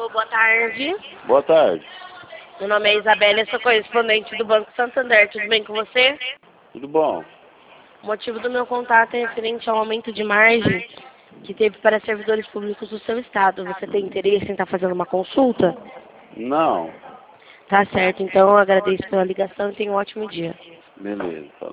Alô, boa tarde. Boa tarde. Meu nome é Isabela, eu sou correspondente do Banco Santander. Tudo bem com você? Tudo bom? O motivo do meu contato é referente ao aumento de margem que teve para servidores públicos do seu estado. Você tem interesse em estar fazendo uma consulta? Não. Tá certo, então eu agradeço pela ligação e tenha um ótimo dia. Beleza.